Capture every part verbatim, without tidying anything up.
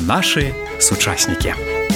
Наши сучаснікі.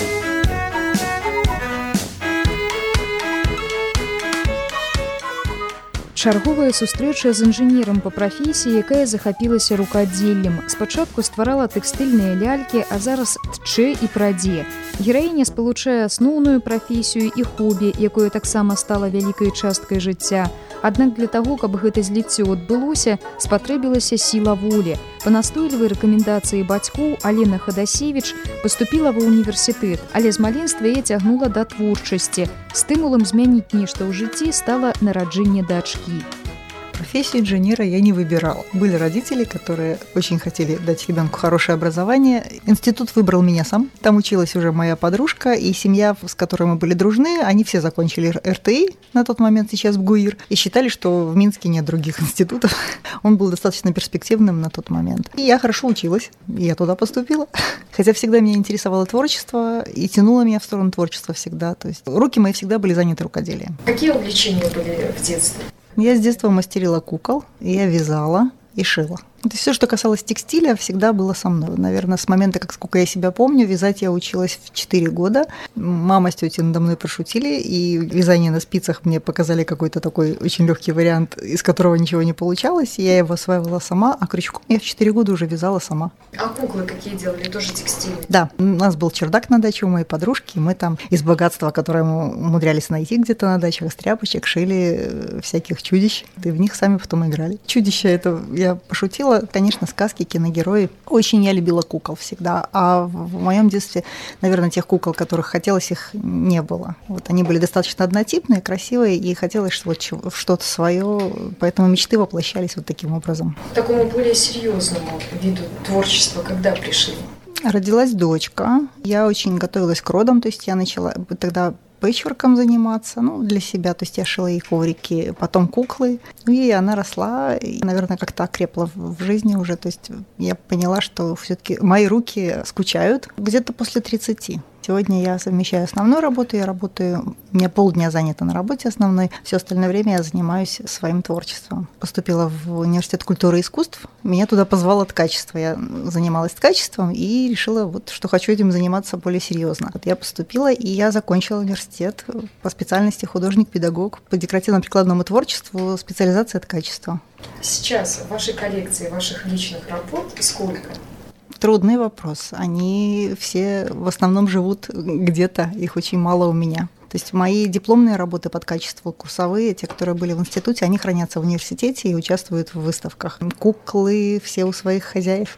Чарговая сустрэча з інжынерам па прафесіі, якая захапілася рукадзеллем. Спачатку стварала тэкстыльныя лялькі, а зараз тчэ і прадзе. Гераіня спалучае асноўную прафесію і хобі, якое таксама стала вялікай часткай жыцця. Аднак для таго, каб гэта зліццё адбылося, спатрэбілася сіла волі. Па настойлівай рэкамендацыі бацькоў Алена Хадасевіч паступіла ва ўніверсітэт, але з маленства яе цягнула да творчасці. Стымулам змяніць нешта ў жыцці стала нараджэнне дачкі. Профессию инженера я не выбирала. Были родители, которые очень хотели дать ребенку хорошее образование. Институт выбрал меня сам. Там училась уже моя подружка, и семья, с которой мы были дружны, они все закончили эр тэ и на тот момент, сейчас БГУИР, и считали, что в Минске нет других институтов. Он был достаточно перспективным на тот момент. И я хорошо училась, и я туда поступила. Хотя всегда меня интересовало творчество, и тянуло меня в сторону творчества всегда. То есть руки мои всегда были заняты рукоделием. Какие увлечения были в детстве? Я с детства мастерила кукол, я вязала и шила. То есть все, что касалось текстиля, всегда было со мной. Наверное, с момента, как сколько я себя помню, вязать я училась в четыре года. Мама с тетей надо мной пошутили, и вязание на спицах мне показали какой-то такой очень легкий вариант, из которого ничего не получалось. И я его осваивала сама, а крючком я в четыре года уже вязала сама. А куклы какие делали? Тоже текстильные? Да, у нас был чердак на даче у моей подружки, и мы там из богатства, которое мы умудрялись найти где-то на дачах, из тряпочек шили всяких чудищ, и в них сами потом играли. Чудища, это я пошутила. Конечно, сказки, киногерои. Очень я любила кукол всегда. А в моем детстве, наверное, тех кукол, которых хотелось, их не было. Вот они были достаточно однотипные, красивые, и хотелось вот что-то свое, поэтому мечты воплощались вот таким образом. К такому более серьезному виду творчества когда пришли? Родилась дочка. Я очень готовилась к родам, то есть я начала тогда пэтчворком заниматься, ну, для себя, то есть я шила ей коврики, потом куклы, ну, и она росла, и, наверное, как-то окрепла в жизни уже, то есть я поняла, что все-таки мои руки скучают где-то после тридцати. Сегодня я совмещаю основную работу, я работаю, у меня полдня занята на работе основной, все остальное время я занимаюсь своим творчеством. Поступила в университет культуры и искусств, меня туда позвало ткачество, я занималась ткачеством и решила, вот, что хочу этим заниматься более серьезно. Вот я поступила, и я закончила университет по специальности художник-педагог по декоративно-прикладному творчеству, специализация ткачества. Сейчас в вашей коллекции ваших личных работ сколько? Трудный вопрос. Они все в основном живут где-то, их очень мало у меня. То есть мои дипломные работы под качество, курсовые, те, которые были в институте, они хранятся в университете и участвуют в выставках. Куклы все у своих хозяев.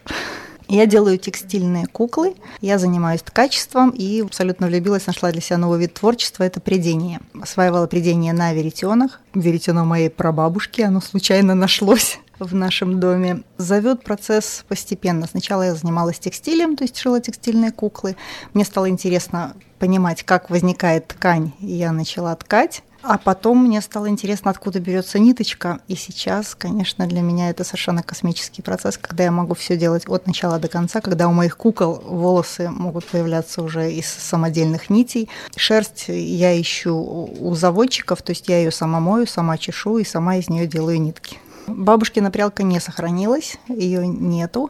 Я делаю текстильные куклы, я занимаюсь ткачеством и абсолютно влюбилась, нашла для себя новый вид творчества – это прядение. Осваивала прядение на веретенах. Веретено моей прабабушки, оно случайно нашлось в нашем доме. Зовет процесс постепенно. Сначала я занималась текстилем, то есть шила текстильные куклы. Мне стало интересно понимать, как возникает ткань, и я начала ткать. А потом мне стало интересно, откуда берется ниточка. И сейчас, конечно, для меня это совершенно космический процесс, когда я могу все делать от начала до конца, когда у моих кукол волосы могут появляться уже из самодельных нитей. Шерсть я ищу у заводчиков, то есть я ее сама мою, сама чешу и сама из нее делаю нитки. Бабушкина прялка не сохранилась, ее нету.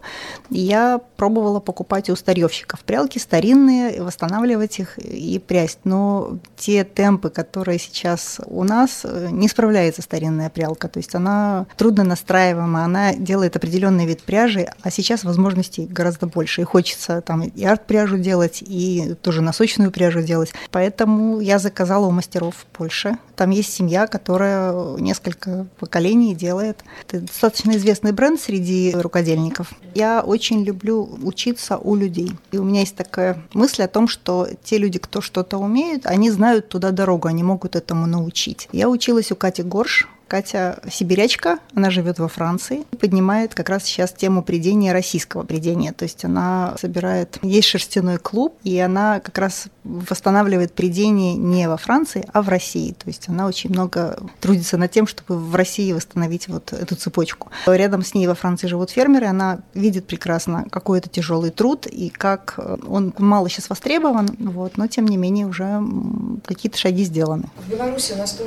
Я пробовала покупать у старьевщиков прялки старинные, восстанавливать их и прясть. Но те темпы, которые сейчас у нас, не справляется старинная прялка. То есть она трудно настраиваема, она делает определенный вид пряжи, а сейчас возможностей гораздо больше. И хочется там и арт-пряжу делать, и тоже носочную пряжу делать. Поэтому я заказала у мастеров в Польше. Там есть семья, которая несколько поколений делает. Это достаточно известный бренд среди рукодельников. Я очень люблю учиться у людей. И у меня есть такая мысль о том, что те люди, кто что-то умеют, они знают туда дорогу, они могут этому научить. Я училась у Кати Горш. Катя сибирячка, она живет во Франции, поднимает как раз сейчас тему прядения, российского прядения. То есть она собирает, есть шерстяной клуб, и она как раз восстанавливает прядение не во Франции, а в России. То есть она очень много трудится над тем, чтобы в России восстановить вот эту цепочку. Рядом с ней во Франции живут фермеры, она видит прекрасно, какой это тяжелый труд, и как он мало сейчас востребован, вот, но тем не менее уже какие-то шаги сделаны. В Беларуси у нас тоже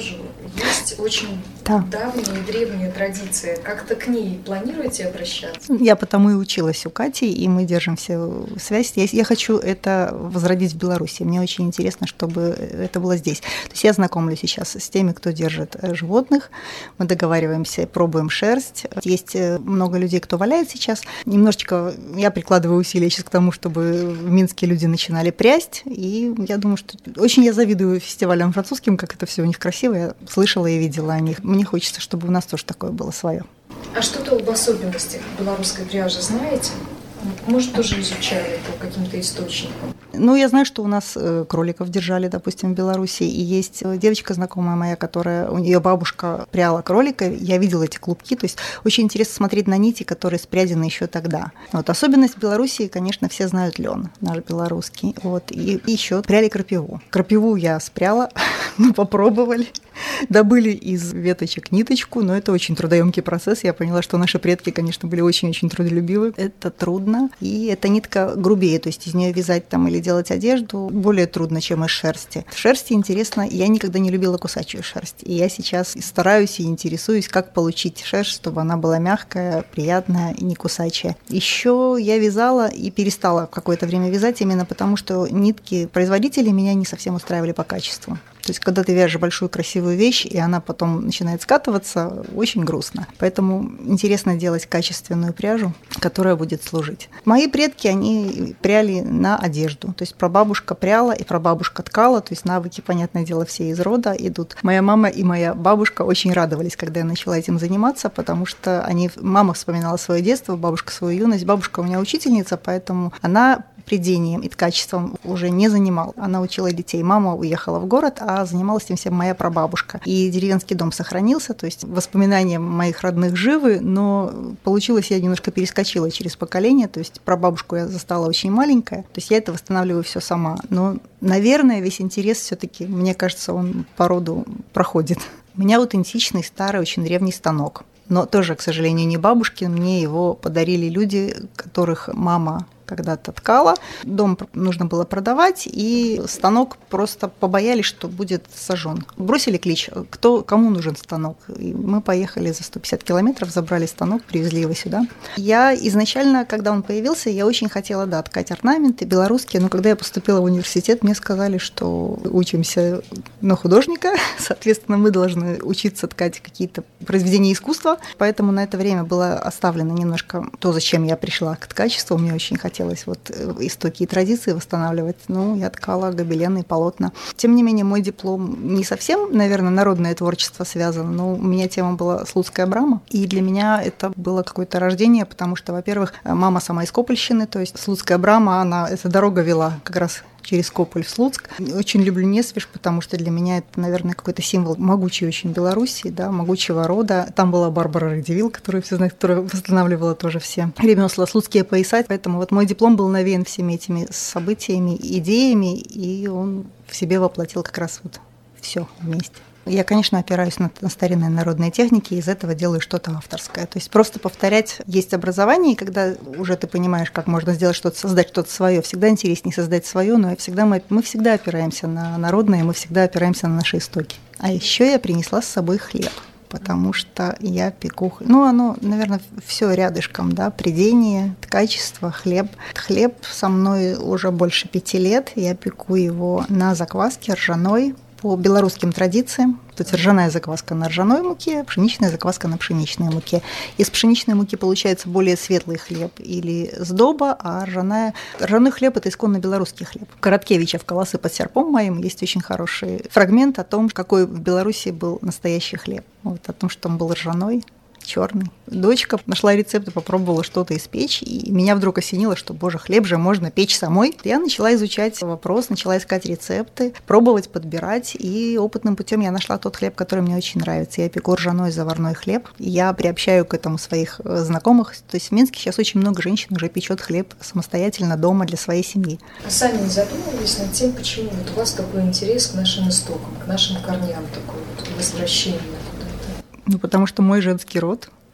есть очень да. давняя и древняя традиция. Как-то к ней планируете обращаться? Я потому и училась у Кати, и мы держимся связь. Я, я хочу это возродить в Беларуси. Мне очень интересно, чтобы это было здесь. То есть я знакомлюсь сейчас с теми, кто держит животных. Мы договариваемся, пробуем шерсть. Есть много людей, кто валяет сейчас. Немножечко я прикладываю усилия сейчас к тому, чтобы в Минске люди начинали прясть. И я думаю, что очень я завидую фестивалям французским, как это все у них красиво. Я слышала и видела о них. Мне хочется, чтобы у нас тоже такое было свое. А что-то об особенностях белорусской пряжи знаете? Может, тоже изучали по каким-то источникам? Ну, я знаю, что у нас кроликов держали, допустим, в Беларуси, и есть девочка знакомая моя, которая, у нее бабушка пряла кролика, я видела эти клубки, то есть очень интересно смотреть на нити, которые спрядены еще тогда. Вот особенность Беларуси, конечно, все знают лен, наш белорусский, вот, и еще пряли крапиву. Крапиву я спряла, мы попробовали, добыли из веточек ниточку, но это очень трудоемкий процесс, я поняла, что наши предки, конечно, были очень-очень трудолюбивы, это трудно. И эта нитка грубее, то есть из нее вязать там или делать одежду более трудно, чем из шерсти. В шерсти интересно, я никогда не любила кусачую шерсть, и я сейчас стараюсь и интересуюсь, как получить шерсть, чтобы она была мягкая, приятная и не кусачая. Еще я вязала и перестала какое-то время вязать именно потому, что нитки производителей меня не совсем устраивали по качеству. То есть, когда ты вяжешь большую красивую вещь, и она потом начинает скатываться, очень грустно. Поэтому интересно делать качественную пряжу, которая будет служить. Мои предки, они пряли на одежду. То есть, прабабушка пряла и прабабушка ткала. То есть, навыки, понятное дело, все из рода идут. Моя мама и моя бабушка очень радовались, когда я начала этим заниматься, потому что они... Мама вспоминала свое детство, бабушка свою юность. Бабушка у меня учительница, поэтому она... прядением и ткачеством уже не занимал. Она учила детей. Мама уехала в город, а занималась этим всем моя прабабушка. И деревенский дом сохранился, то есть воспоминания моих родных живы, но получилось, я немножко перескочила через поколение, то есть прабабушку я застала очень маленькая, то есть я это восстанавливаю все сама. Но, наверное, весь интерес все-таки, мне кажется, он по роду проходит. У меня аутентичный, старый, очень древний станок. Но тоже, к сожалению, не бабушкин, мне его подарили люди, которых мама когда-то ткала. Дом нужно было продавать, и станок просто побоялись, что будет сожжен. Бросили клич, кто, кому нужен станок. И мы поехали за сто пятьдесят километров, забрали станок, привезли его сюда. Я изначально, когда он появился, я очень хотела, да, ткать орнаменты белорусские, но когда я поступила в университет, мне сказали, что учимся на художника, соответственно, мы должны учиться ткать какие-то произведения искусства, поэтому на это время было оставлено немножко то, зачем я пришла к ткачеству, мне очень хотелось хотелось вот истоки и традиции восстанавливать. Ну, я ткала гобелены и полотна. Тем не менее, мой диплом не совсем, наверное, народное творчество связано, но у меня тема была Слуцкая брама, и для меня это было какое-то рождение, потому что, во-первых, мама сама из Копольщины, то есть Слуцкая брама, она, эта дорога вела как раз через Кополь в Слуцк. Очень люблю Несвеж, потому что для меня это, наверное, какой-то символ могучей очень Белоруссии, да, могучего рода. Там была Барбара Радивилл, которую все знают, которая восстанавливала тоже все ремесла, слуцкие пояса. Поэтому вот мой диплом был навеян всеми этими событиями, идеями, и он в себе воплотил как раз вот все вместе. Я, конечно, опираюсь на, на старинные народные техники, и из этого делаю что-то авторское. То есть просто повторять есть образование, и когда уже ты понимаешь, как можно сделать что-то, создать что-то свое, всегда интереснее создать свое, но всегда мы, мы всегда опираемся на народное, мы всегда опираемся на наши истоки. А еще я принесла с собой хлеб, потому что я пеку, ну, оно, наверное, все рядышком, да, прядение, ткачество, хлеб. Хлеб со мной уже больше пяти лет, я пеку его на закваске ржаной, по белорусским традициям. Тут ржаная закваска на ржаной муке, пшеничная закваска на пшеничной муке. Из пшеничной муки получается более светлый хлеб или сдоба, а ржаная... ржаной хлеб – это исконно белорусский хлеб. Короткевича в «Колосы под серпом» моим есть очень хороший фрагмент о том, какой в Беларуси был настоящий хлеб. Вот, о том, что он был ржаной, черный. Дочка нашла рецепт и попробовала что-то испечь, и меня вдруг осенило, что, боже, хлеб же можно печь самой. Я начала изучать вопрос, начала искать рецепты, пробовать, подбирать, и опытным путем я нашла тот хлеб, который мне очень нравится. Я пеку ржаной заварной хлеб, я приобщаю к этому своих знакомых. То есть в Минске сейчас очень много женщин уже печет хлеб самостоятельно дома для своей семьи. А сами не задумывались над тем, почему вот у вас такой интерес к нашим истокам, к нашим корням, такой вот возвращение? Ну, потому что мой женский род,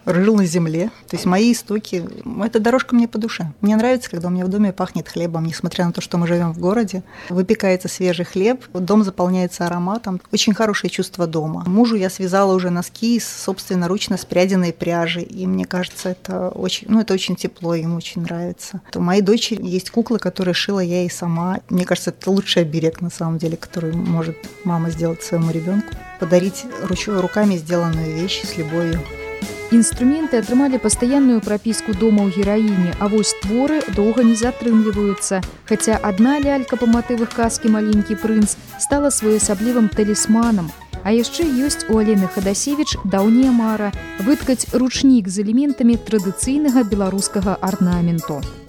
рыл на земле. То есть мои истоки, эта дорожка мне по душе. Мне нравится, когда у меня в доме пахнет хлебом, несмотря на то, что мы живем в городе. Выпекается свежий хлеб, дом заполняется ароматом. Очень хорошее чувство дома. Мужу я связала уже носки из собственноручно спряденной пряжи, и мне кажется, это очень, ну, это очень тепло, ему очень нравится. У моей дочери есть куклы, которые шила я и сама. Мне кажется, это лучший оберег, на самом деле, который может мама сделать своему ребенку. Подарить руч- руками сделанную вещь с любовью. Інструменты атрымалі пастаянную прапіску дома ў гераіне, а вось творы доўга не затрымліваюцца. Хаця адна лялька па матывах казкі «Маленькі прынц» стала своеасаблівым талісманам. А яшчэ ёсць у Алены Хадасевіч даўняя мара выткаць ручнік з элементамі традыцыйнага беларускага арнаменту.